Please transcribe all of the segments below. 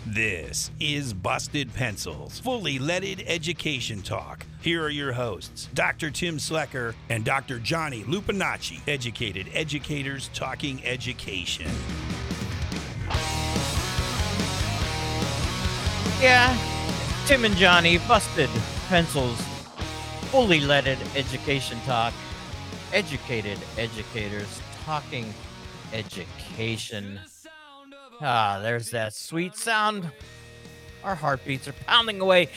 This is Busted Pencils, fully leaded education talk. Here are your hosts, Dr. Tim Slecker and Dr. Johnny Lupinacci, educated educators talking education. Yeah, Tim and Johnny, Busted Pencils, fully leaded education talk. Educated educators talking education. There's that sweet sound. Our heartbeats are pounding away.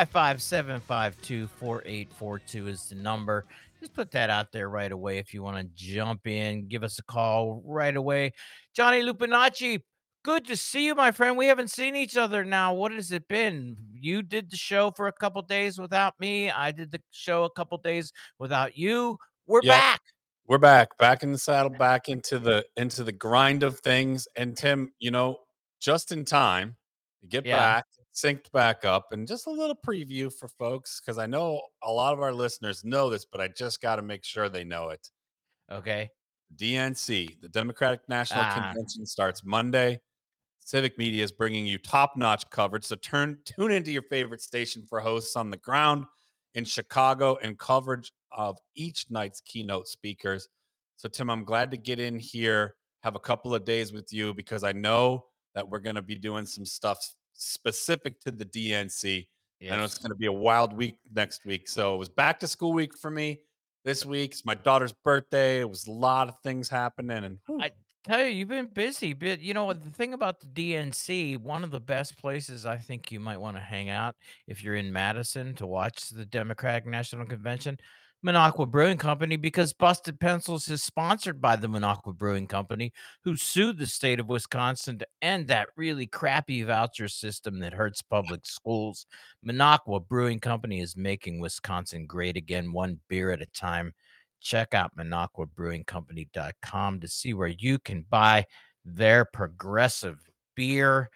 855-752-4842 is the number. Just put that out there right away if you want to jump in. Give us a call right away. Johnny Lupinacci, good to see you, my friend. We haven't seen each other now. What has it been? You did the show for a couple days without me. I did the show a couple days without you. We're Yep. back. We're back in the saddle, back into the grind of things. And Tim, just in time to get back, synced back up, and just a little preview for folks, because I know a lot of our listeners know this, but I just got to make sure they know it. Okay. DNC, the Democratic National Convention, starts Monday. Civic Media is bringing you top-notch coverage. So tune into your favorite station for hosts on the ground in Chicago and coverage of each night's keynote speakers. So, Tim, I'm glad to get in here, have a couple of days with you, because I know that we're going to be doing some stuff specific to the DNC. Yes. I know it's going to be a wild week next week. So it was back to school week for me this week. It's my daughter's birthday. It was a lot of things happening. And I tell you, you've been busy, but the thing about the DNC, one of the best places I think you might want to hang out if you're in Madison to watch the Democratic National Convention, Minocqua Brewing Company, because Busted Pencils is sponsored by the Minocqua Brewing Company, who sued the state of Wisconsin to end that really crappy voucher system that hurts public schools. Minocqua Brewing Company is making Wisconsin great again, one beer at a time. Check out MinocquaBrewingCompany.com to see where you can buy their progressive beer.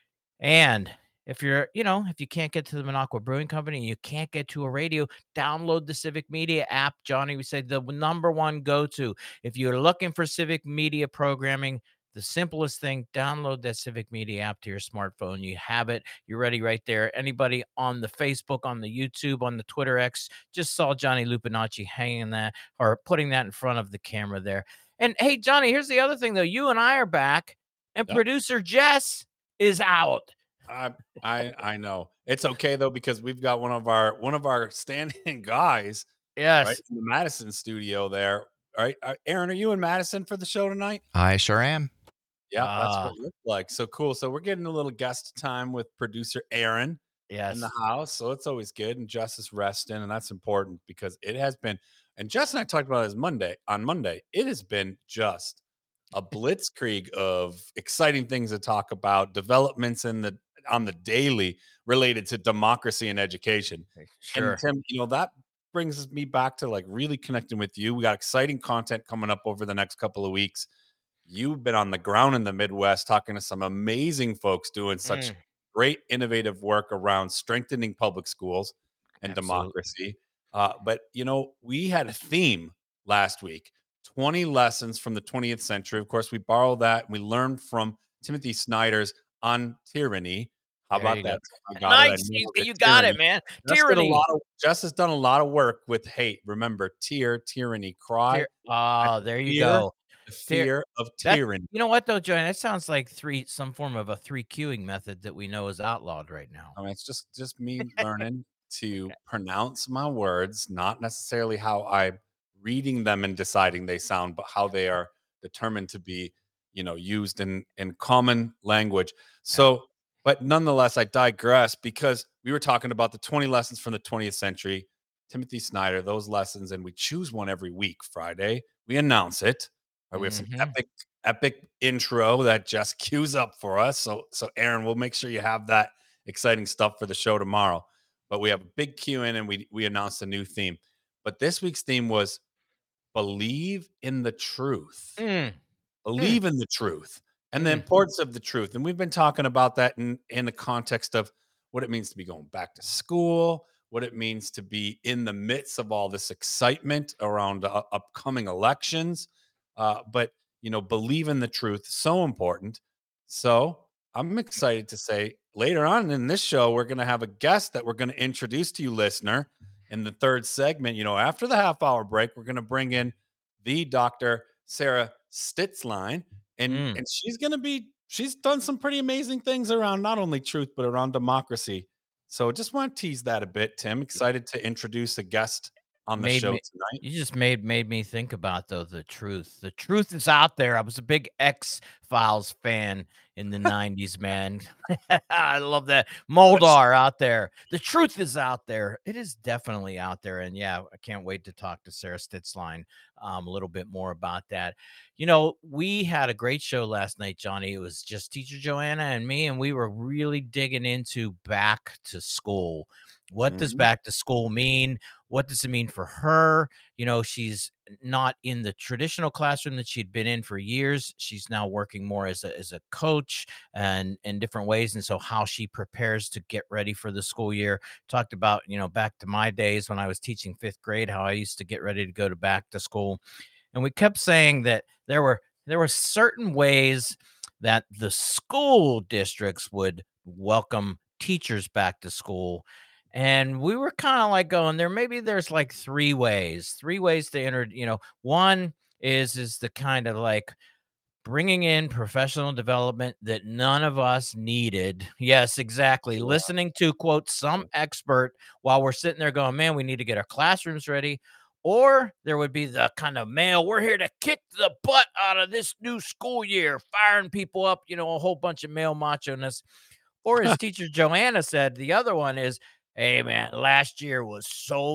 And if you're, if you can't get to the Minocqua Brewing Company and you can't get to a radio, download the Civic Media app. Johnny, we say the number one go-to. If you're looking for civic media programming, the simplest thing, download that Civic Media app to your smartphone. You have it. You're ready right there. Anybody on the Facebook, on the YouTube, on the Twitter X, just saw Johnny Lupinacci hanging that or putting that in front of the camera there. And hey, Johnny, here's the other thing, though. You and I are back, and producer Jess is out. I know. It's okay though, because we've got one of our stand-in guys, yes, right in the Madison studio there. All right, Aaron, are you in Madison for the show tonight? I sure am. Yeah, that's what it looks like. So cool. So we're getting a little guest time with producer Aaron in the house. So it's always good. And Jess is resting, and that's important because it has been. And Jess and I talked about it on Monday. It has been just a blitzkrieg of exciting things to talk about, developments on the daily related to democracy and education. Sure. And Tim, that brings me back to like really connecting with you. We got exciting content coming up over the next couple of weeks. You've been on the ground in the Midwest talking to some amazing folks doing such great innovative work around strengthening public schools and democracy. But we had a theme last week, 20 lessons from the 20th century. Of course, we borrowed that and we learned from Timothy Snyder's On Tyranny. How about that? Nice. You got it, man. Tyranny. Jess has done a lot of work with hate. Remember, tyranny, cry. There you go. The fear of tyranny. You know what, though, Johnny? That sounds like some form of a 3-queuing method that we know is outlawed right now. I mean, it's just me learning to pronounce my words, not necessarily how I'm reading them and deciding they sound, but how they are determined to be, used in common language. So, but nonetheless, I digress, because we were talking about the 20 lessons from the 20th century, Timothy Snyder, those lessons, and we choose one every week. Friday, we announce it. Right, we have some epic intro that Jess cues up for us. So Aaron, we'll make sure you have that exciting stuff for the show tomorrow. But we have a big cue in, and we announced a new theme. But this week's theme was believe in the truth. Believe in the truth and the importance of the truth. And we've been talking about that in the context of what it means to be going back to school, what it means to be in the midst of all this excitement around upcoming elections. But believe in the truth, so important. So I'm excited to say later on in this show, we're going to have a guest that we're going to introduce to you, listener, in the third segment. After the half-hour break, we're going to bring in the Dr. Sarah Stitzline, and she's done some pretty amazing things around not only truth but around democracy. So just want to tease that a bit, Tim. Excited to introduce a guest on the Made show me tonight. You just made me think about, though, the truth. The truth is out there. I was a big X-Files fan in the 90s, man. I love that. Moldar out there. The truth is out there. It is definitely out there, and, yeah, I can't wait to talk to Sarah Stitzline, a little bit more about that. We had a great show last night, Johnny. It was just Teacher Joanna and me, and we were really digging into back to school. What does back to school mean? What does it mean for her? She's not in the traditional classroom that she'd been in for years. She's now working more as a coach and in different ways. And so how she prepares to get ready for the school year. Talked about, back to my days when I was teaching 5th grade, how I used to get ready to go to back to school. And we kept saying that there were certain ways that the school districts would welcome teachers back to school. And we were kind of like going there. Maybe there's like three ways to enter. One is the kind of like bringing in professional development that none of us needed. Yes, exactly. Yeah. Listening to, quote, some expert while we're sitting there going, man, we need to get our classrooms ready. Or there would be the kind of male, we're here to kick the butt out of this new school year, firing people up, a whole bunch of male macho-ness. Or as teacher Joanna said, the other one is, hey, man, last year was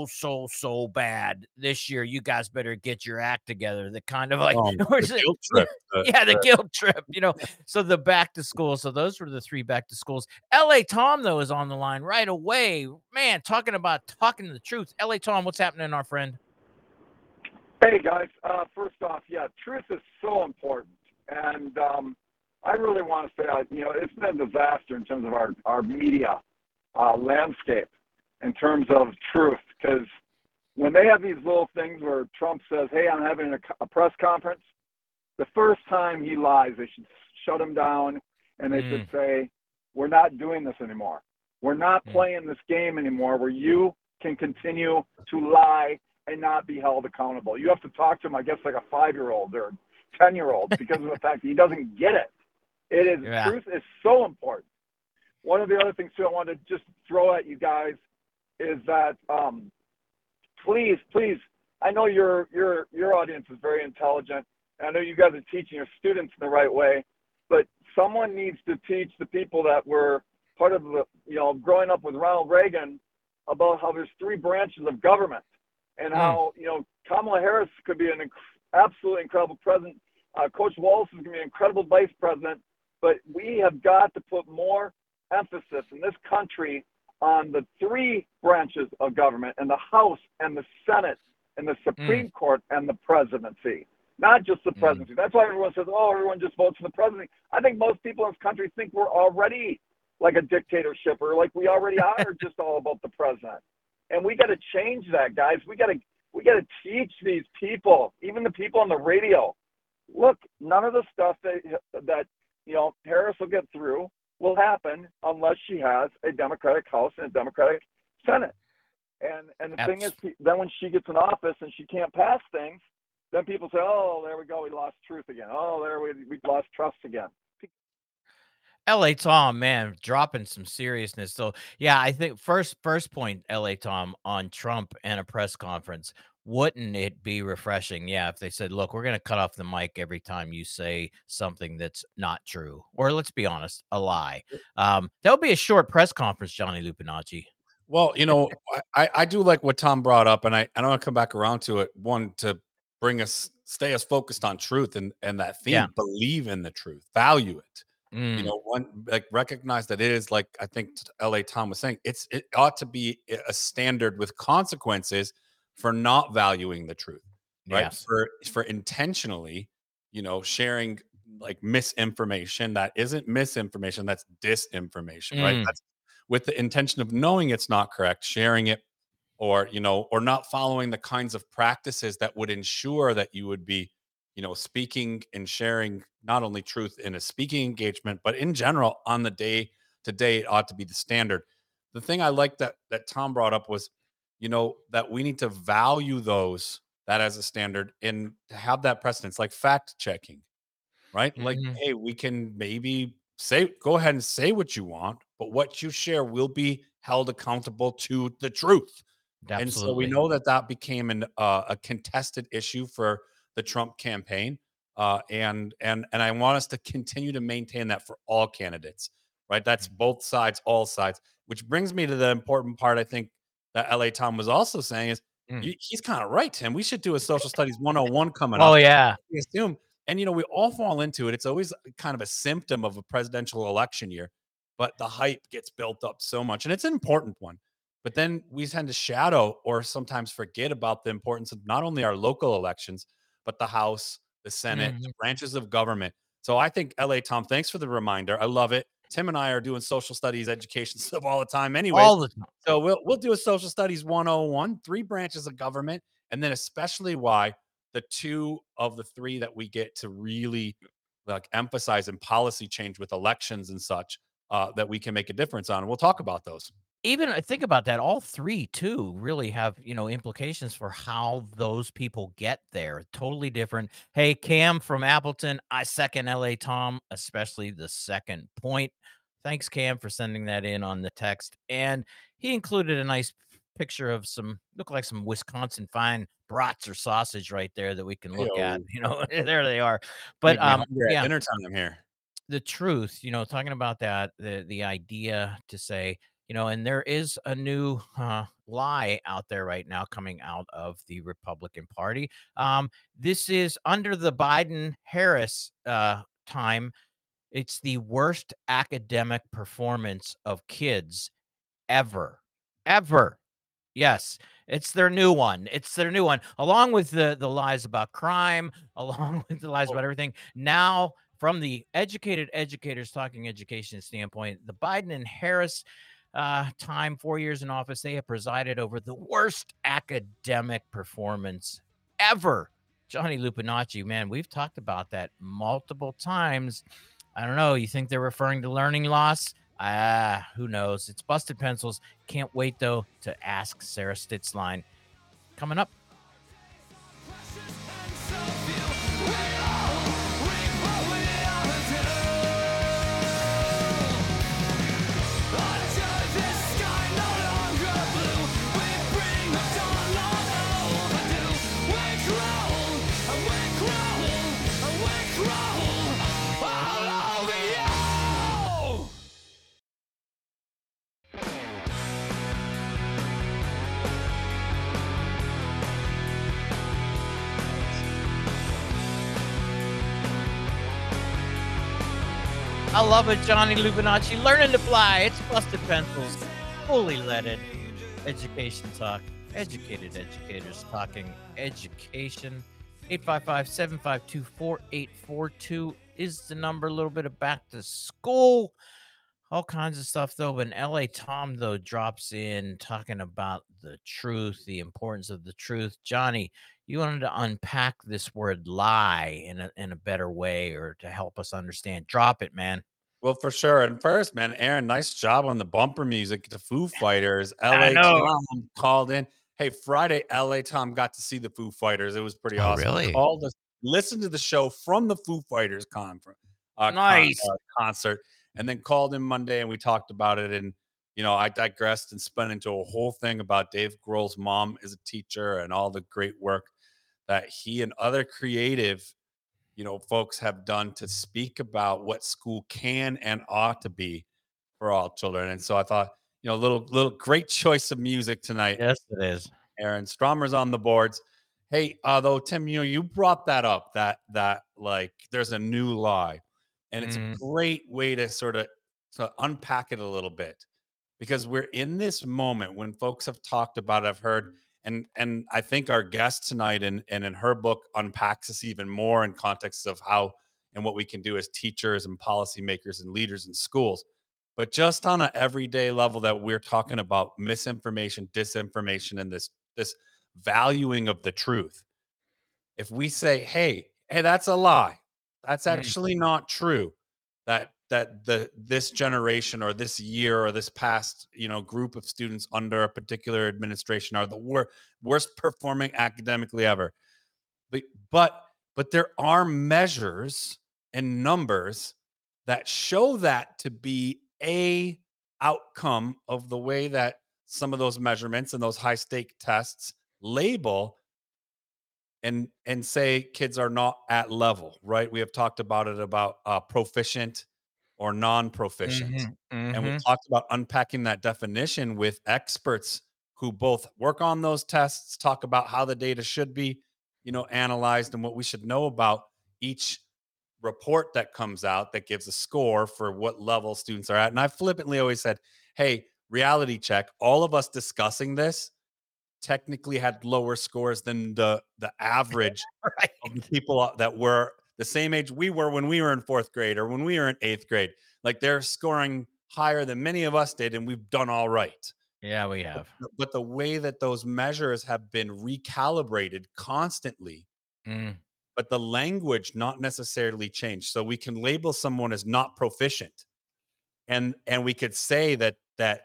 so bad. This year, you guys better get your act together. The kind of like, the guilt trip. the guilt trip, So the back to school. So those were the 3 back to schools. LA Tom, though, is on the line right away. Man, talking the truth. LA Tom, what's happening, our friend? Hey, guys. First off, truth is so important. And I really want to say, it's been a disaster in terms of our media landscape in terms of truth, because when they have these little things where Trump says, hey, I'm having a press conference, the first time he lies, they should shut him down, and they should say, we're not doing this anymore. We're not playing this game anymore where you can continue to lie and not be held accountable. You have to talk to him, I guess, like a 5-year-old or 10-year-old because of the fact that he doesn't get it. Truth is so important. One of the other things, too, I want to just throw at you guys is that please, I know your audience is very intelligent, and I know you guys are teaching your students in the right way, but someone needs to teach the people that were part of the, growing up with Ronald Reagan about how there's 3 branches of government and how, Kamala Harris could be an absolutely incredible president. Coach Wallace is going to be an incredible vice president, but we have got to put more emphasis in this country on the 3 branches of government, and the House and the Senate and the Supreme Court and the presidency, not just the presidency. That's why everyone says, oh, everyone just votes for the presidency. I think most people in this country think we're already like a dictatorship, or like we already are just all about the president. And we got to change that, guys. We got to teach these people, even the people on the radio. Look, none of the stuff that Harris will get through will happen unless she has a Democratic House and a Democratic Senate. And the thing is, then when she gets in office and she can't pass things, then people say, oh, there we go, we lost truth again. Oh, we lost trust again. LA Tom, man, dropping some seriousness. So, yeah, I think first point, LA Tom, on Trump and a press conference, wouldn't it be refreshing? Yeah, if they said, look, we're going to cut off the mic every time you say something that's not true, or let's be honest, a lie. There'll be a short press conference, Johnny Lupinacci. Well, I do like what Tom brought up, and I want to come back around to it. One, to stay us focused on truth and that theme. Yeah. Believe in the truth, value it. One, like, recognize that it is, like I think LA Tom was saying, it ought to be a standard with consequences for not valuing the truth, right? Yeah. For intentionally, sharing like misinformation that isn't misinformation, that's disinformation, right? That's with the intention of knowing it's not correct, sharing it, or not following the kinds of practices that would ensure that you would be, speaking and sharing not only truth in a speaking engagement, but in general on the day to day, it ought to be the standard. The thing I like that Tom brought up was, that we need to value those that as a standard and to have that precedence, like fact checking, right? Like, Mhm. hey, we can maybe go ahead and say what you want, but what you share will be held accountable to the truth. And so we Absolutely. know that became a contested issue for the Trump campaign, and I want us to continue to maintain that for all candidates, right? That's both sides, all sides. Which brings me to the important part. I think that LA Tom was also saying is Mm. he's kind of right, Tim. We should do a social studies 101 coming Oh up. yeah. We assume, and we all fall into it. It's always kind of a symptom of a presidential election year, but the hype gets built up so much, and it's an important one. But then we tend to shadow or sometimes forget about the importance of not only our local elections, but the House, the Senate, the Mhm. branches of government. So I think, LA Tom, thanks for the reminder. I love it. Tim and I are doing social studies education stuff all the time, anyways. All the time. So we'll do a social studies 101, 3 branches of government, and then especially why the 2 of the 3 that we get to really like emphasize in policy change with elections and such, that we can make a difference on. And we'll talk about those. Even think about that, all 3 too really have, implications for how those people get there. Totally different. Hey, Cam from Appleton, I second LA Tom, especially the second point. Thanks, Cam, for sending that in on the text. And he included a nice picture of look like some Wisconsin fine brats or sausage right there that we can look at. Yo, There they are. But make me hungry at yeah, dinner time here. the truth, talking about that, the idea to say, and there is a new lie out there right now coming out of the Republican Party. This is under the Biden Harris time. It's the worst academic performance of kids ever, ever. Yes, it's their new one. It's their new one, along with the lies about crime, along with the lies Oh, about everything. Now, from the educated educators talking education standpoint, the Biden and Harris time, 4 years in office, they have presided over the worst academic performance ever. Johnny Lupinacci, man, we've talked about that multiple times. I don't know. You think they're referring to learning loss? Who knows? It's Busted Pencils. Can't wait, though, to ask Sarah Stitzline. Coming up. I love it, Johnny Lupinacci. Learning to fly. It's Busted Pencils. Fully leaded education talk. Educated educators talking education. 855-752-4842 is the number. A little bit of back to school. All kinds of stuff, though. When LA Tom, though, drops in talking about the truth, the importance of the truth. Johnny, you wanted to unpack this word lie in a better way or to help us understand. Drop it, man. well, for sure. And first, man, Aaron, nice job on the bumper music. The Foo Fighters, I LA know. Tom called in. Hey, Friday, LA Tom got to see the Foo Fighters. It was pretty Oh, awesome. really? Called us, listened to the show from the Foo Fighters Nice. concert, and then called in Monday and we talked about it. And, I digressed and spun into a whole thing about Dave Grohl's mom is a teacher and all the great work that he and other creative folks have done to speak about what school can and ought to be for all children. And so I thought, little great choice of music tonight. Yes, it is. Aaron Stromer's on the boards. Hey, though, Tim, you brought that up that like there's a new lie, and it's a great way to sort of to unpack it a little bit because we're in this moment when folks have talked about it, I've heard, and I think our guest tonight and in her book unpacks this even more in context of how and what we can do as teachers and policymakers and leaders in schools. But just on an everyday level that we're talking about misinformation, disinformation, and this valuing of the truth. If we say, hey, hey, that's a lie. That's Mm. actually not true. This generation or this year or this past, group of students under a particular administration are the worst performing academically ever. But but but there are measures and numbers that show that to be a outcome of the way that some of those measurements and those high stake tests label and say kids are not at level, right? We have talked about it about proficient or non-proficient. And we've Mhm. talked about unpacking that definition with experts who both work on those tests, talk about how the data should be, analyzed and what we should know about each report that comes out that gives a score for what level students are at. And I flippantly always said, hey, reality check, all of us discussing this technically had lower scores than the average Right. of the people that were the same age we were when we were in 4th grade or when we were in 8th grade. Like they're scoring higher than many of us did, and we've done all right. Yeah, we have. But the way that those measures have been recalibrated constantly, Mm. but the language not necessarily changed. So we can label someone as not proficient, and we could say that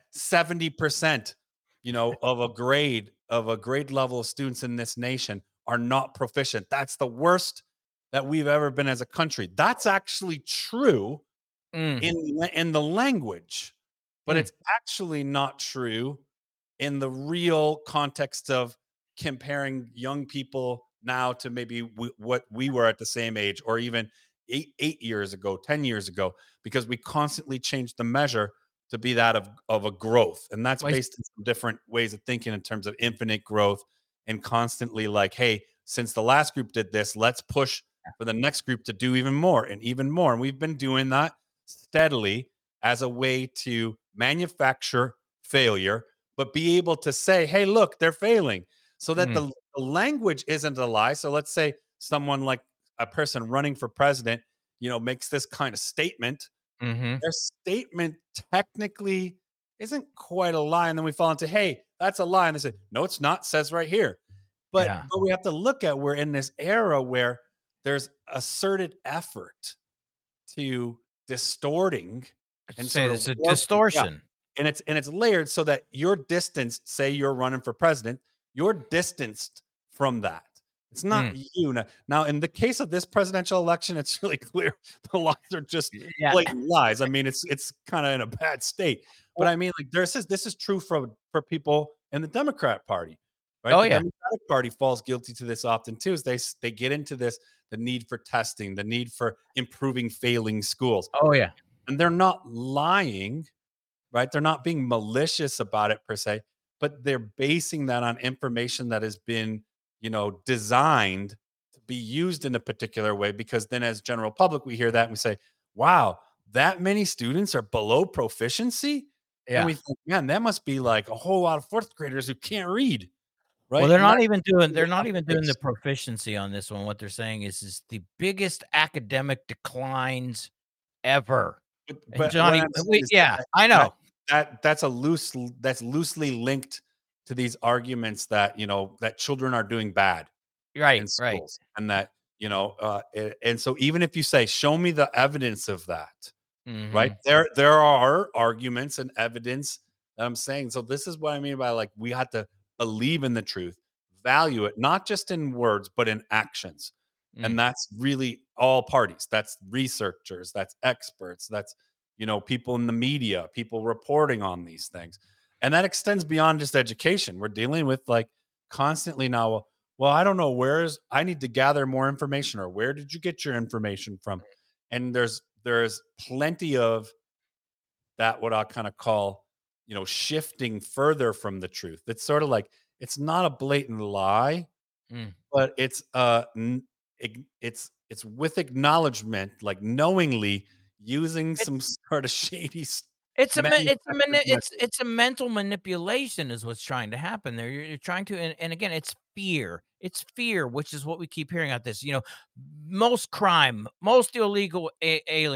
70%, of a grade level of students in this nation are not proficient. That's the worst that we've ever been as a country. That's actually true Mm. in the language, but Mm. it's actually not true in the real context of comparing young people now to maybe what we were at the same age or even 8 years ago, 10 years ago, because we constantly change the measure to be that of a growth. And that's Why- based in some different ways of thinking in terms of infinite growth and constantly like, hey, since the last group did this, let's push for the next group to do even more and even more. And we've been doing that steadily as a way to manufacture failure, but be able to say, hey, look, they're failing, so that the language isn't a lie. So let's say someone like a person running for president, makes this kind of statement. Mhm. Their statement technically isn't quite a lie. And then we fall into, hey, that's a lie. And they say, no, it's not, says right here. But Yeah. we have to look at, we're in this era where there's asserted effort to distorting and Say sort of it's a warping, yeah, distortion. and it's layered so that you're distanced. Say you're running for president, you're distanced from that. It's not you. Now, in the case of this presidential election, it's really clear the lies are just Yeah. blatant lies. I mean, it's kind of in a bad state. But I mean, like this is true for people in the Democrat Party, right? Oh, The yeah. Democratic Party falls guilty to this often too. Is they get into this, the need for testing, the need for improving failing schools, Oh, yeah. and they're not lying, right? They're not being malicious about it per se, but they're basing that on information that has been, designed to be used in a particular way. Because then, as general public, we hear that and we say, "Wow, that many students are below proficiency," and Yeah. we think, "Man, that must be like a whole lot of 4th graders who can't read." Right? Well, they're And not that's even doing what the updates. proficiency on this one. What they're saying is the biggest academic declines ever. And But what Johnny, I'm saying is yeah, that I know. that's loosely linked to these arguments that, that children are doing bad in Right, right. schools, and that, and so even if you say, show me the evidence of that, right? Mhm. There are arguments and evidence that I'm saying. So this is what I mean by, like, we have to believe in the truth, value it, not just in words, but in actions. Mm. And that's really all parties. That's researchers, that's experts, that's, people in the media, people reporting on these things. And that extends beyond just education. We're dealing with, like, constantly now, well, I don't know, I need to gather more information, or where did you get your information from? And there's plenty of that, what I kind of call, shifting further from the truth. It's sort of like, it's not a blatant lie, Mm. but it's with acknowledgement, like knowingly using some sort of shady It's a manufactured message. it's a mental manipulation is what's trying to happen there. You're trying to, and again, it's fear. It's fear, which is what we keep hearing out this. Most crime, most illegal aliens,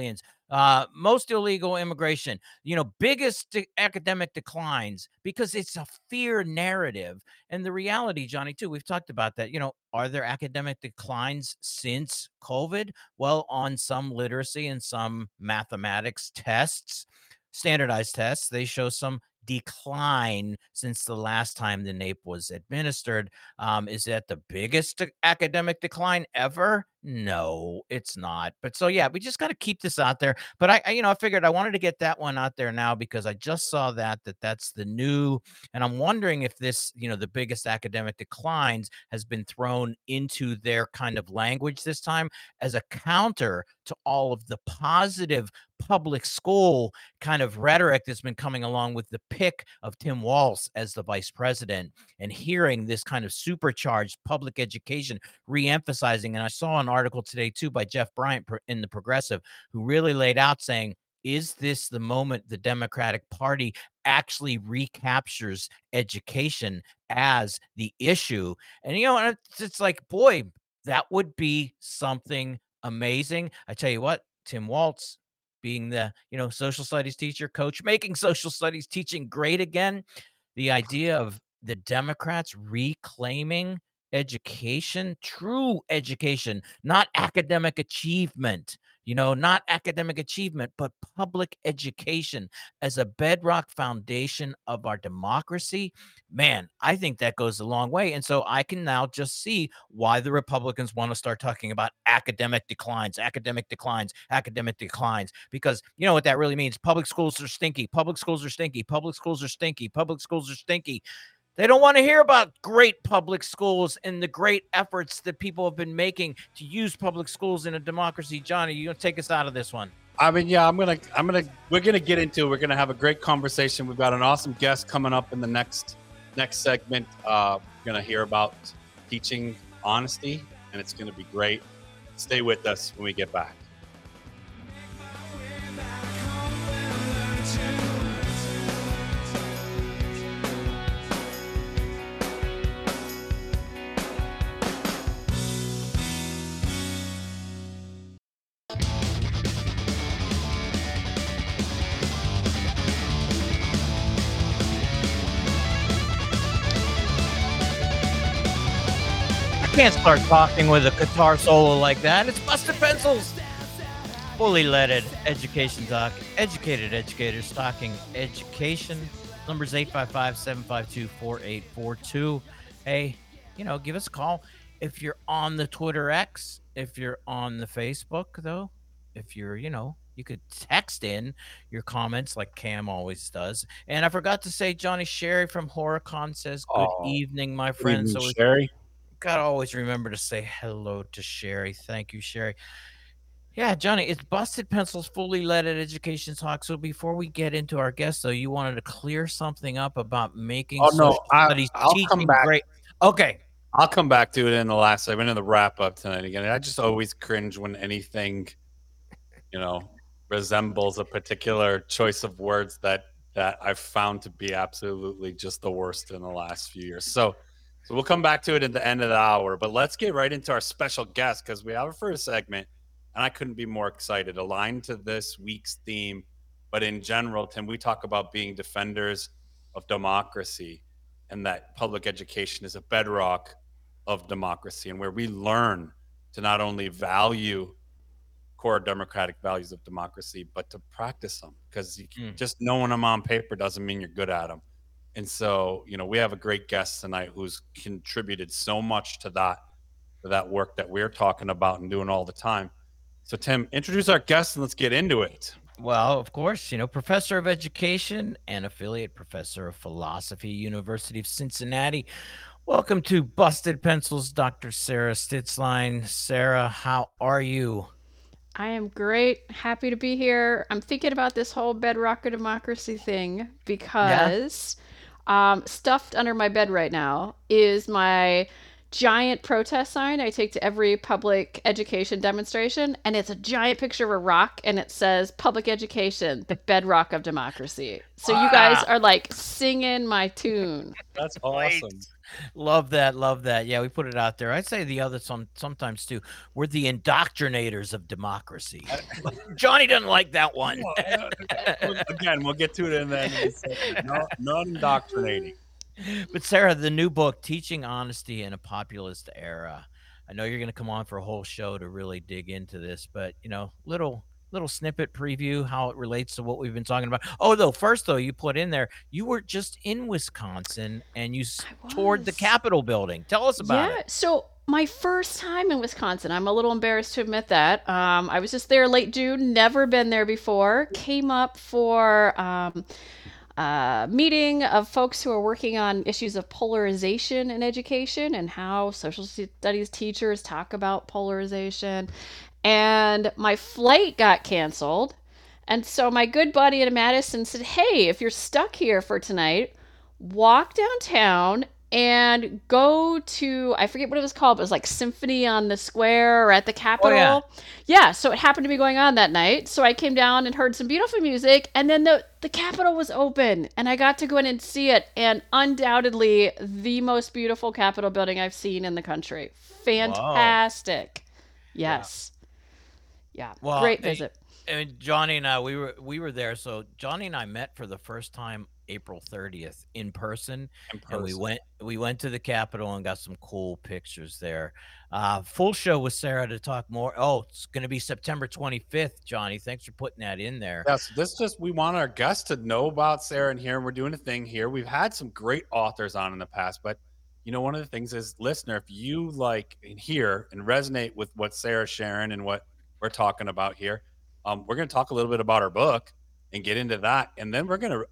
Most illegal immigration, biggest academic declines, because it's a fear narrative. And the reality, Johnny, too, we've talked about that. Are there academic declines since COVID? Well, on some literacy and some mathematics tests, standardized tests, they show some decline since the last time the NAEP was administered. Is that the biggest academic decline ever? No, it's not. But so yeah, we just got to keep this out there. But I figured I wanted to get that one out there now because I just saw that's the new, and I'm wondering if this, the biggest academic declines has been thrown into their kind of language this time as a counter to all of the positive public school kind of rhetoric that's been coming along with the pick of Tim Walz as the vice president, and hearing this kind of supercharged public education re-emphasizing. And I saw an article today too by Jeff Bryant in the Progressive, who really laid out saying, is this the moment the Democratic Party actually recaptures education as the issue? And it's like, boy, that would be something amazing. I tell you what, Tim Walz, being the social studies teacher coach, making social studies teaching great again, the idea of the Democrats reclaiming education, true education, not academic achievement, not academic achievement, but public education as a bedrock foundation of our democracy. Man, I think that goes a long way. And so I can now just see why the Republicans want to start talking about academic declines, because you know what that really means. Public schools are stinky. Public schools are stinky. Public schools are stinky. Public schools are stinky. They don't want to hear about great public schools and the great efforts that people have been making to use public schools in a democracy. Johnny, you gonna take us out of this one? I mean, yeah, we're gonna get into it. We're gonna have a great conversation. We've got an awesome guest coming up in the next segment. We're gonna hear about teaching honesty, and it's gonna be great. Stay with us when we get back. Can't start talking with a guitar solo like that. It's Busted Pencils. Fully leaded education talk. Educated educators talking education. Number's 855-752-4842. Hey, give us a call. If you're on the Twitter X, if you're on the Facebook, though, if you're, you could text in your comments like Cam always does. And I forgot to say, Johnny, Sherry from HorrorCon says, good evening, my friend. So Sherry. Gotta always remember to say hello to Sherry. Thank you, Sherry. Yeah, Johnny, it's Busted Pencils fully leaded education talk. So before we get into our guest, though, you wanted to clear something up about making social studies teaching great. Okay. I'll come back to it in the last segment in the wrap up tonight again. I just always cringe when anything, resembles a particular choice of words that I've found to be absolutely just the worst in the last few years. So we'll come back to it at the end of the hour, but let's get right into our special guest because we have our first segment, and I couldn't be more excited, aligned to this week's theme. But in general, Tim, we talk about being defenders of democracy and that public education is a bedrock of democracy, and where we learn to not only value core democratic values of democracy, but to practice them, because just knowing them on paper doesn't mean you're good at them. And so, we have a great guest tonight who's contributed so much to that work that we're talking about and doing all the time. So, Tim, introduce our guest and let's get into it. Well, of course, professor of education and affiliate professor of philosophy, University of Cincinnati. Welcome to Busted Pencils, Dr. Sarah Stitzline. Sarah, how are you? I am great. Happy to be here. I'm thinking about this whole bedrock of democracy thing because... stuffed under my bed right now is my giant protest sign I take to every public education demonstration, and it's a giant picture of a rock, and it says public education, the bedrock of democracy. So you guys are like singing my tune. That's awesome. Love that. Love that. Yeah, we put it out there. I'd say the other sometimes too. We're the indoctrinators of democracy. Johnny doesn't like that one. Again, we'll get to it in the end of the segment. No, not indoctrinating. But Sarah, the new book, Teaching Honesty in a Populist Era. I know you're going to come on for a whole show to really dig into this, but little snippet preview how it relates to what we've been talking about. First you put in there you were just in Wisconsin and you toured the Capitol building. Tell us about it. So my first time in Wisconsin, I'm a little embarrassed to admit that. I was just there late June, never been there before. Came up for meeting of folks who are working on issues of polarization in education and how social studies teachers talk about polarization. And my flight got canceled. And so my good buddy in Madison said, hey, if you're stuck here for tonight, walk downtown and go to, I forget what it was called, but it was like Symphony on the Square or at the Capitol. Yeah, so it happened to be going on that night. So I came down and heard some beautiful music, and then the Capitol was open, and I got to go in and see it, and undoubtedly the most beautiful Capitol building I've seen in the country. Fantastic. Whoa. Yes. Yeah, well, great visit. And Johnny and I, we were there. So Johnny and I met for the first time April 30th in person. And we went to the Capitol and got some cool pictures there. Full show with Sarah to talk more. Oh, it's going to be September 25th, Johnny. Thanks for putting that in there. Yes, we want our guests to know about Sarah and here, and we're doing a thing here. We've had some great authors on in the past, but one of the things is, listener, if you like and hear and resonate with what Sarah's sharing and what we're talking about here, we're going to talk a little bit about our book and get into that. And then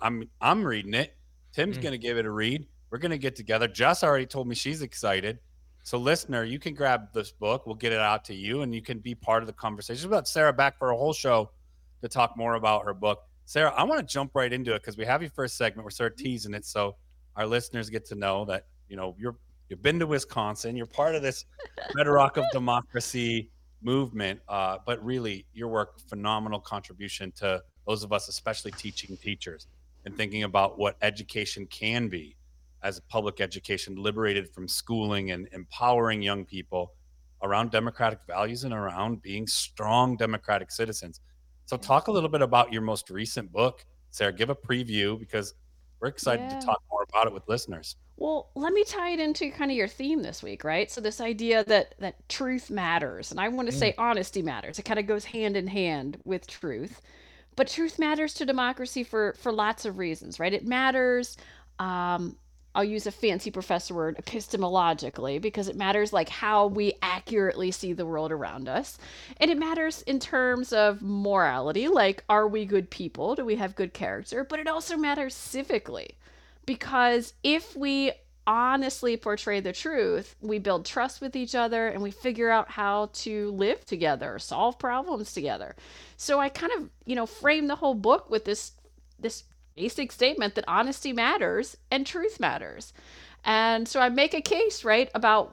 I'm reading it. Tim's going to give it a read. We're going to get together. Jess already told me she's excited. So listener, you can grab this book. We'll get it out to you and you can be part of the conversation. We'll have Sarah back for a whole show to talk more about her book. Sarah, I want to jump right into it because we have your first segment. We're sort of teasing it. So our listeners get to know that, you've been to Wisconsin. You're part of this bedrock of democracy movement, but really your work, phenomenal contribution to those of us, especially teaching teachers and thinking about what education can be as public education, liberated from schooling and empowering young people around democratic values and around being strong democratic citizens. So talk a little bit about your most recent book, Sarah. Give a preview because we're excited to talk more about it with listeners. Well, let me tie it into kind of your theme this week, right? So this idea that truth matters, and I want to say honesty matters. It kind of goes hand in hand with truth, but truth matters to democracy for lots of reasons, right? It matters. I'll use a fancy professor word, epistemologically, because it matters like how we accurately see the world around us. And it matters in terms of morality, like, are we good people? Do we have good character? But it also matters civically, because if we honestly portray the truth, we build trust with each other and we figure out how to live together, solve problems together. So I kind of, frame the whole book with this basic statement that honesty matters and truth matters. And so I make a case, right, about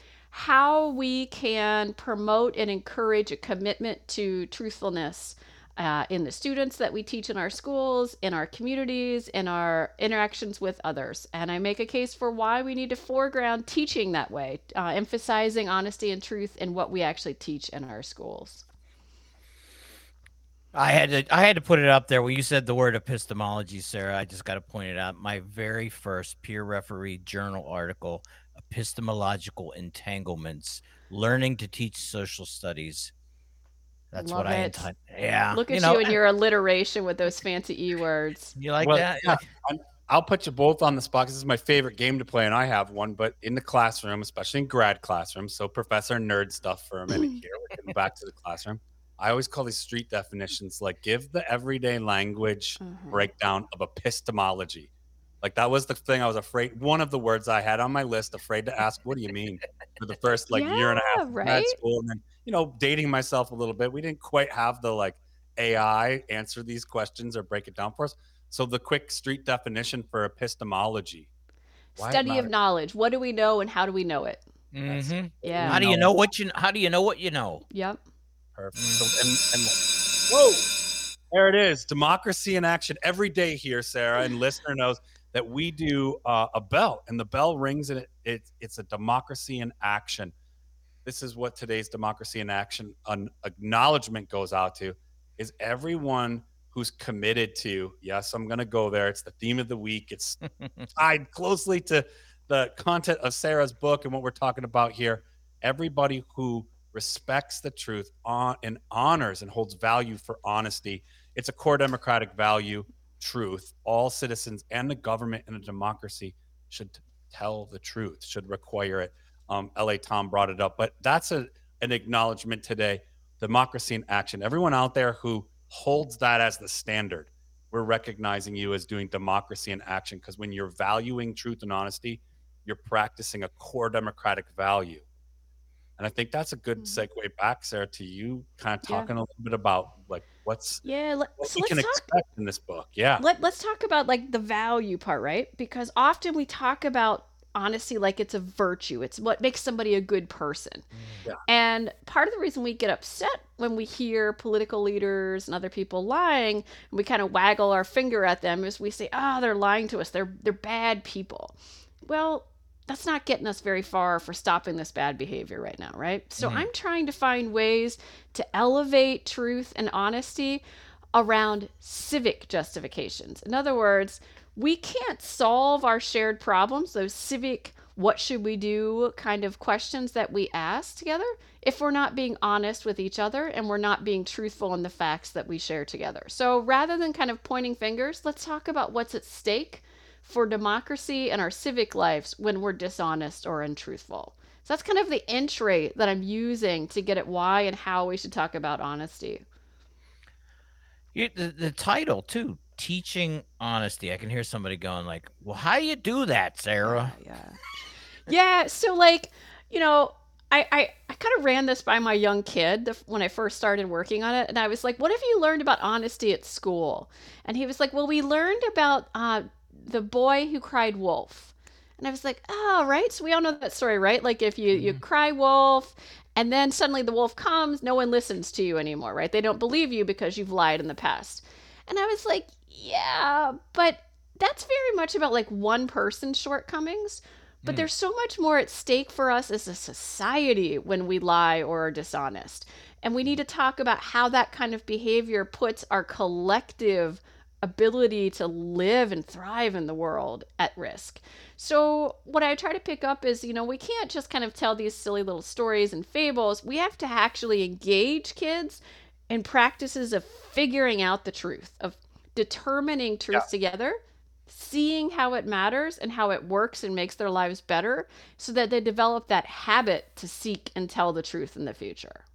how we can promote and encourage a commitment to truthfulness in the students that we teach in our schools, in our communities, in our interactions with others. And I make a case for why we need to foreground teaching that way, emphasizing honesty and truth in what we actually teach in our schools. I had to put it up there when you said the word epistemology, Sarah. I just got to point it out. My very first peer-refereed journal article, Epistemological Entanglements, Learning to Teach Social Studies. That's Love what I entitled. Yeah. Look at you and your alliteration with those fancy E words. You like that? Yeah. I'll put you both on the spot because this is my favorite game to play, and I have one, but in the classroom, especially in grad classrooms, so professor nerd stuff for a minute here. We're getting back to the classroom. I always call these street definitions, like, give the everyday language breakdown of epistemology. Like, that was the thing I was afraid. One of the words I had on my list, afraid to ask, what do you mean? For the first year and a half of grad school. And then, dating myself a little bit, we didn't quite have the AI answer these questions or break it down for us. So the quick street definition for epistemology. Study of knowledge. What do we know and how do we know it? Mm-hmm. Yeah. How do you know what you know? Yep. Perfect. So, whoa, there it is. Democracy in action every day here, Sarah, and listener knows that we do a bell, and the bell rings, and it's a democracy in action. This is what today's democracy in action acknowledgement goes out to, is everyone who's committed to, yes, I'm going to go there. It's the theme of the week. It's tied closely to the content of Sarah's book and what we're talking about here. Everybody who respects the truth and honors and holds value for honesty. It's a core democratic value, truth. All citizens and the government in a democracy should tell the truth, should require it. LA Tom brought it up, but that's an acknowledgement today. Democracy in action. Everyone out there who holds that as the standard, we're recognizing you as doing democracy in action, because when you're valuing truth and honesty, you're practicing a core democratic value. And I think that's a good segue back, Sarah, to you kind of talking a little bit about like what we can expect in this book. Yeah. Let's talk about like the value part, right? Because often we talk about honesty like it's a virtue. It's what makes somebody a good person. Yeah. And part of the reason we get upset when we hear political leaders and other people lying, and we kind of waggle our finger at them, is we say, "Oh, they're lying to us. They're bad people." Well, that's not getting us very far for stopping this bad behavior right now, right? So I'm trying to find ways to elevate truth and honesty around civic justifications. In other words, we can't solve our shared problems, those civic, what should we do kind of questions that we ask together, if we're not being honest with each other and we're not being truthful in the facts that we share together. So rather than kind of pointing fingers, let's talk about what's at stake for democracy and our civic lives when we're dishonest or untruthful. So that's kind of the entry that I'm using to get at why and how we should talk about honesty. The title too, teaching honesty. I can hear somebody going like, "Well, how do you do that, Sarah?" Yeah. So like, I kind of ran this by my young kid when I first started working on it, and I was like, "What have you learned about honesty at school?" And he was like, "Well, we learned about the boy who cried wolf." And I was like, "Oh, right. So we all know that story, right? Like if you cry wolf, and then suddenly the wolf comes, no one listens to you anymore, right? They don't believe you because you've lied in the past." And I was like, yeah, but that's very much about like one person's shortcomings. But there's so much more at stake for us as a society when we lie or are dishonest. And we need to talk about how that kind of behavior puts our collective ability to live and thrive in the world at risk. So what I try to pick up is, we can't just kind of tell these silly little stories and fables. We have to actually engage kids in practices of figuring out the truth, of determining truth together, seeing how it matters and how it works and makes their lives better, so that they develop that habit to seek and tell the truth in the future.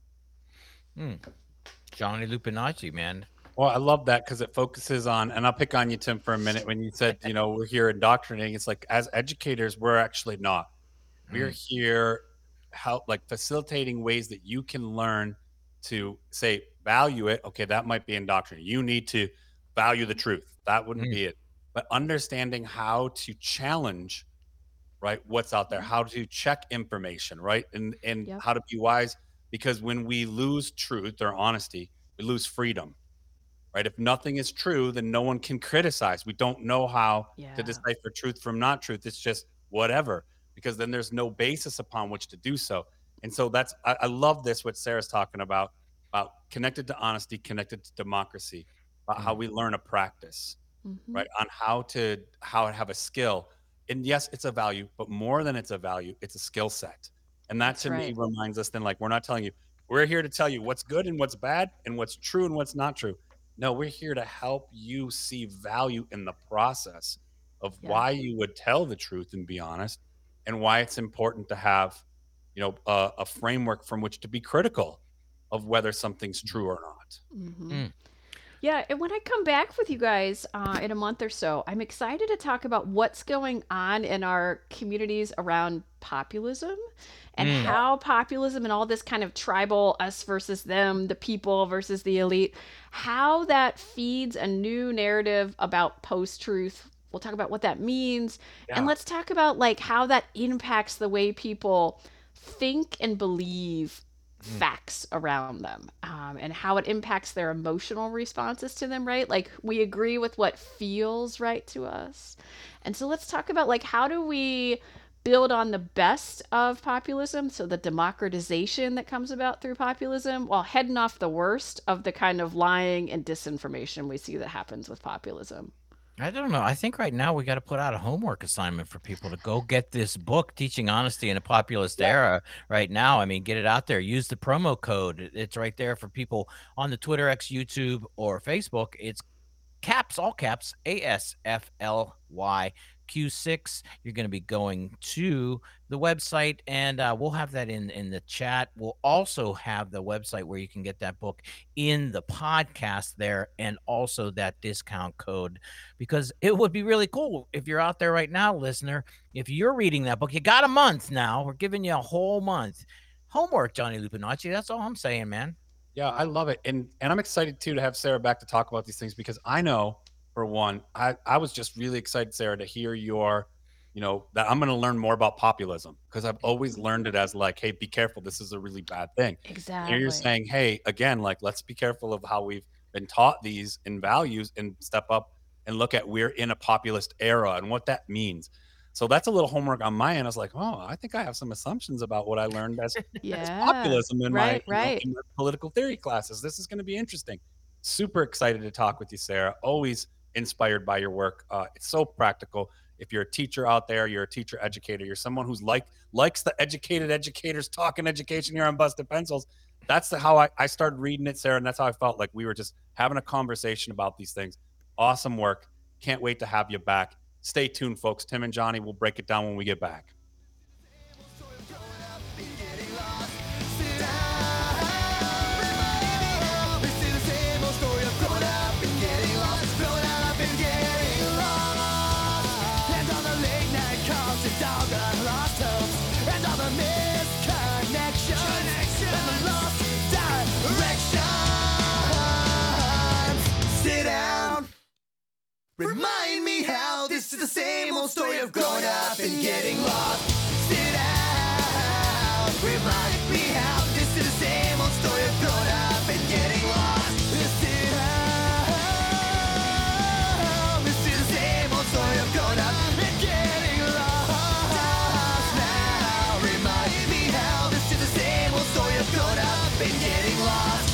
Johnny Lupinacci, man. Well, I love that because it focuses on, and I'll pick on you, Tim, for a minute. When you said, we're here indoctrinating, it's like as educators, we're actually not. We're here facilitating ways that you can learn to say, value it. Okay, that might be indoctrinating. You need to value the truth. That wouldn't be it. But understanding how to challenge, right, what's out there, how to check information, right, and how to be wise. Because when we lose truth or honesty, we lose freedom. Right. If nothing is true, then no one can criticize. We don't know how to decipher truth from not truth. It's just whatever, because then there's no basis upon which to do so. And so I love this, what Sarah's talking about connected to honesty, connected to democracy, about how we learn a practice, right, on how to have a skill. And yes, it's a value, but more than it's a value, it's a skill set. And that to me reminds us then, like, we're not telling you, we're here to tell you what's good and what's bad and what's true and what's not true. No, we're here to help you see value in the process of why you would tell the truth and be honest, and why it's important to have, a framework from which to be critical of whether something's true or not. Yeah, and when I come back with you guys in a month or so, I'm excited to talk about what's going on in our communities around populism and how populism and all this kind of tribal us versus them, the people versus the elite, how that feeds a new narrative about post-truth. We'll talk about what that means. And let's talk about like how that impacts the way people think and believe facts around them, and how it impacts their emotional responses to them, right? Like we agree with what feels right to us. And so let's talk about like how do we build on the best of populism, so the democratization that comes about through populism, while heading off the worst of the kind of lying and disinformation we see that happens with populism. I don't know. I think right now we got to put out a homework assignment for people to go get this book, Teaching Honesty in a Populist Era, right now. I mean, get it out there. Use the promo code. It's right there for people on the Twitter, X, YouTube, or Facebook. It's caps, all caps, ASFLY Q6. You're going to be going to the website, and we'll have that in the chat. We'll also have the website where you can get that book in the podcast there, and also that discount code, because it would be really cool if you're out there right now, listener. If you're reading that book, you got a month now. We're giving you a whole month. Homework, Johnny Lupinacci. That's all I'm saying, man. Yeah, I love it. And I'm excited too to have Sarah back to talk about these things, because I know, for one, I was just really excited, Sarah, to hear your, that I'm going to learn more about populism, because I've always learned it as like, hey, be careful. This is a really bad thing. Exactly. Here you're saying, hey, again, like, let's be careful of how we've been taught these in values and step up and look at we're in a populist era and what that means. So that's a little homework on my end. I was like, oh, I think I have some assumptions about what I learned as populism in my political theory classes. This is going to be interesting. Super excited to talk with you, Sarah. Always inspired by your work. It's so practical. If you're a teacher out there, you're a teacher educator, you're someone who's likes the educated educators talking education here on Busted Pencils. That's how I started reading it, Sarah, and that's how I felt like we were just having a conversation about these things. Awesome work. Can't wait to have you back. Stay tuned, folks. Tim and Johnny will break it down when we get back. Remind me how this is the same old story of growing up and getting lost. Sit down. Remind me how this is the same old story of growing up and getting lost. Sit down. This is the same old story of growing up and getting lost. Now, remind me how this is the same old story of growing up and getting lost.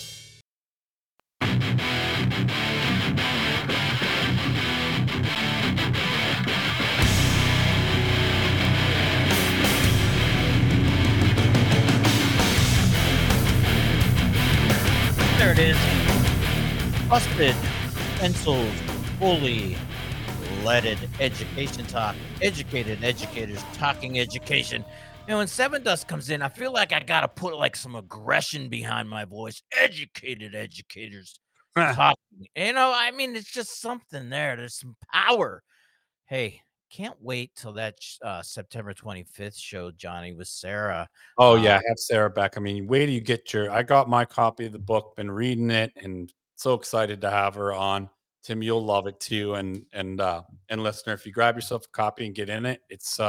There it is. Busted Pencils, fully leaded education talk. Educated educators talking education. When Seven Dust comes in, I feel like I gotta put like some aggression behind my voice. Educated educators talking. I mean, it's just something there. There's some power. Hey, can't wait till that September 25th show, Johnny, with Sarah. Oh, yeah, have Sarah back. I mean, wait till you get I got my copy of the book, been reading it, and so excited to have her on. Tim, you'll love it too. And listener, if you grab yourself a copy and get in it, it's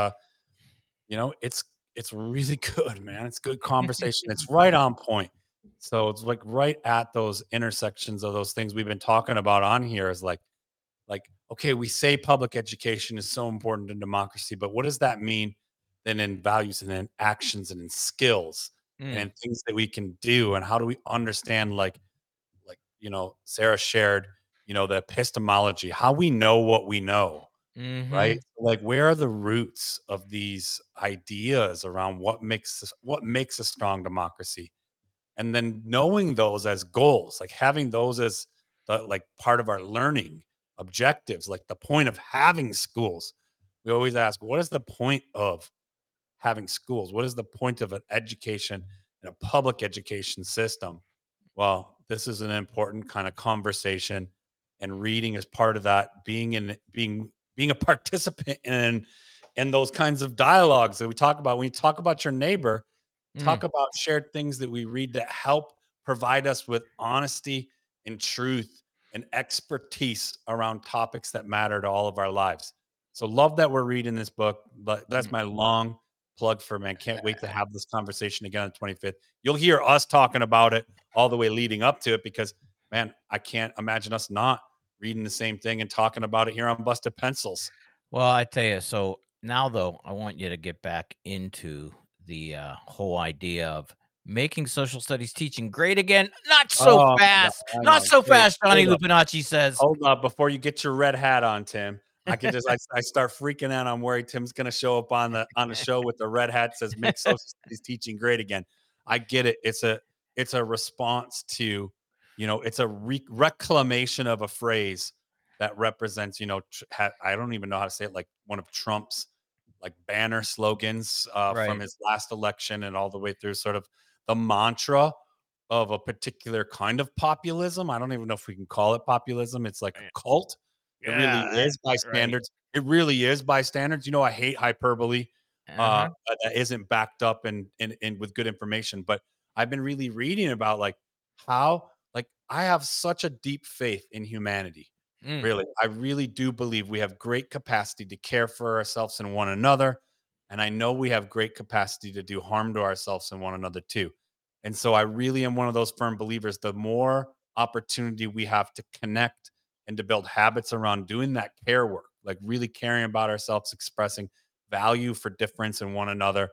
it's really good, man. It's good conversation. It's right on point. So it's like right at those intersections of those things we've been talking about on here is like, okay, we say public education is so important to democracy, but what does that mean then in values and in actions and in skills and things that we can do? And how do we understand, Sarah shared, the epistemology, how we know what we know, right? Like, where are the roots of these ideas around what makes a strong democracy? And then knowing those as goals, like having those as part of our learning objectives, like the point of having schools. We always ask, what is the point of having schools? What is the point of an education and a public education system? Well, this is an important kind of conversation, and reading is part of that. Being a participant in those kinds of dialogues that we talk about. When you talk about your neighbor, talk about shared things that we read that help provide us with honesty and truth and expertise around topics that matter to all of our lives. So love that we're reading this book, but that's my long plug for, man. Can't wait to have this conversation again on the 25th. You'll hear us talking about it all the way leading up to it because, man, I can't imagine us not reading the same thing and talking about it here on Busted Pencils. Well, I tell you, so now though, I want you to get back into the whole idea of making social studies teaching great again. Not so Oh, fast. I Not know. so Wait, fast, Johnny hold up. Lupinacci says. Hold up before you get your red hat on, Tim. I can just I start freaking out. I'm worried Tim's gonna show up on the show with the red hat that says make social studies teaching great again. I get it. It's a response to, it's a reclamation of a phrase that represents, I don't even know how to say it, like one of Trump's like banner slogans from Right. his last election and all the way through sort of the mantra of a particular kind of populism. I don't even know if we can call it populism. It's like a cult. It really is by standards. It really is by standards. I hate hyperbole that isn't backed up and with good information. But I've been really reading about like how like I have such a deep faith in humanity. Really, I really do believe we have great capacity to care for ourselves and one another. And I know we have great capacity to do harm to ourselves and one another too. And so I really am one of those firm believers. The more opportunity we have to connect and to build habits around doing that care work, like really caring about ourselves, expressing value for difference in one another,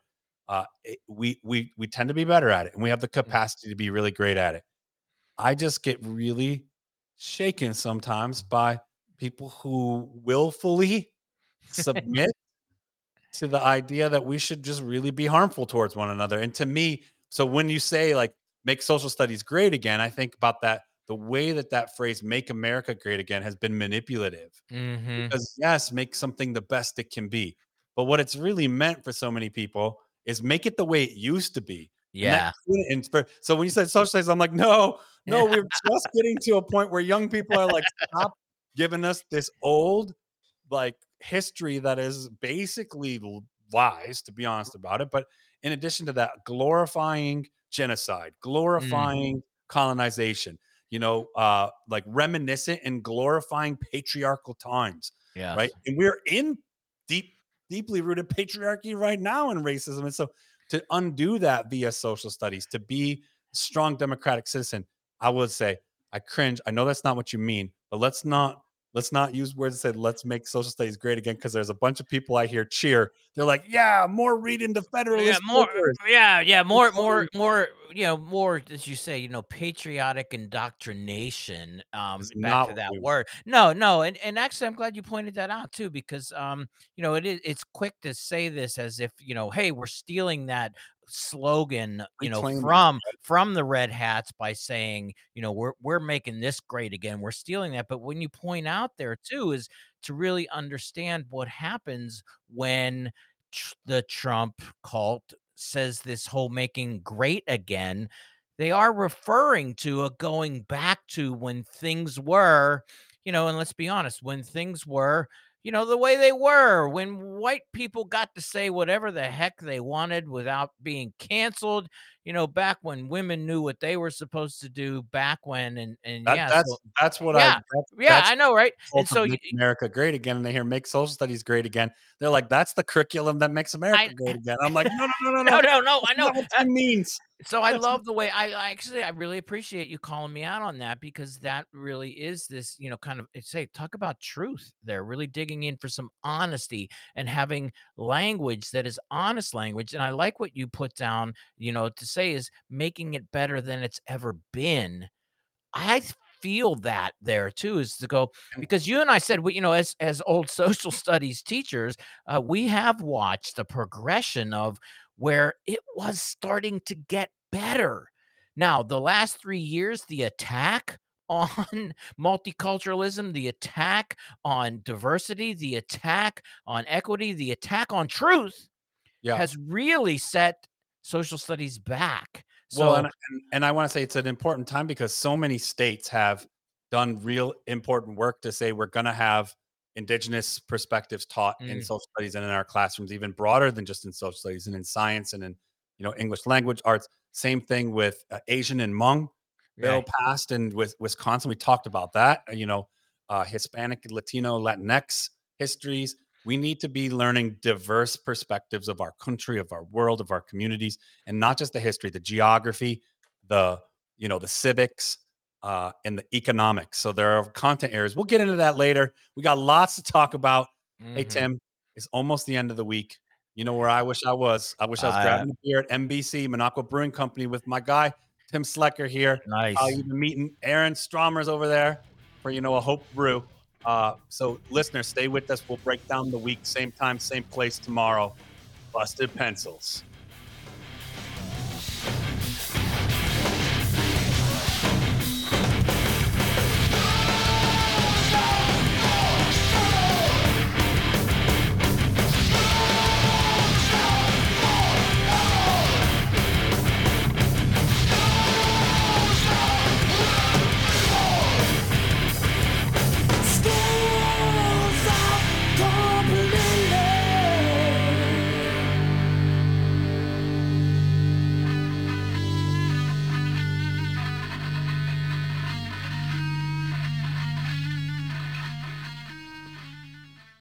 we tend to be better at it, and we have the capacity to be really great at it. I just get really shaken sometimes by people who willfully submit to the idea that we should just really be harmful towards one another. And to me, so when you say like make social studies great again, I think about that the way that phrase make America great again has been manipulative. Because yes, make something the best it can be. But what it's really meant for so many people is make it the way it used to be. Yeah. So when you said social studies, I'm like, no, we're just getting to a point where young people are like, stop giving us this old like history that is basically lies, to be honest about it. But in addition to that, glorifying genocide, glorifying colonization, like reminiscent and glorifying patriarchal times. Yes. Right. And we're in deeply rooted patriarchy right now in racism. And so to undo that via social studies, to be a strong democratic citizen, I would say I cringe. I know that's not what you mean, but let's not use words that said let's make social studies great again, because there's a bunch of people I hear cheer. They're like, yeah, more reading the Federalist. more, as you say, patriotic indoctrination. Back to that word. No, and actually, I'm glad you pointed that out too, because it's quick to say this as if hey, we're stealing that slogan from the Red Hats by saying we're making this great again, we're stealing that. But when you point out there too is to really understand what happens when the Trump cult says this whole making great again, they are referring to a going back to when things were, and let's be honest, when things were the way they were, when white people got to say whatever the heck they wanted without being canceled, back when women knew what they were supposed to do, back when, that's what I know, right? And so make America great again, and they hear make social studies great again. They're like, that's the curriculum that makes America great again. I'm like, no, I know what that means. So I love the way I really appreciate you calling me out on that, because that really is this, kind of talk about truth. They're really digging in for some honesty and having language that is honest language. And I like what you put down, to say is making it better than it's ever been. I feel that there too, is to go, because you and I said, as old social studies teachers, we have watched the progression of where it was starting to get better. Now, the last 3 years, the attack on multiculturalism, the attack on diversity, the attack on equity, the attack on truth has really set social studies back. So, and I want to say it's an important time because so many states have done real important work to say we're going to have Indigenous perspectives taught in social studies and in our classrooms, even broader than just in social studies, and in science and in English language arts. Same thing with Asian and Hmong bill passed, and with Wisconsin, we talked about that. Hispanic, Latino, Latinx histories. We need to be learning diverse perspectives of our country, of our world, of our communities, and not just the history, the geography, the the civics, and the economics. So there are content areas. We'll get into that later. We got lots to talk about. Hey Mhm. Tim, it's almost the end of the week. You know where I wish I was? I wish I was grabbing a beer at MBC, Minocqua Brewing Company, with my guy Tim Slecker here. Nice. You've been meeting Aaron Strommer's over there for a Hope Brew. So listeners, stay with us. We'll break down the week, same time, same place tomorrow. Busted Pencils.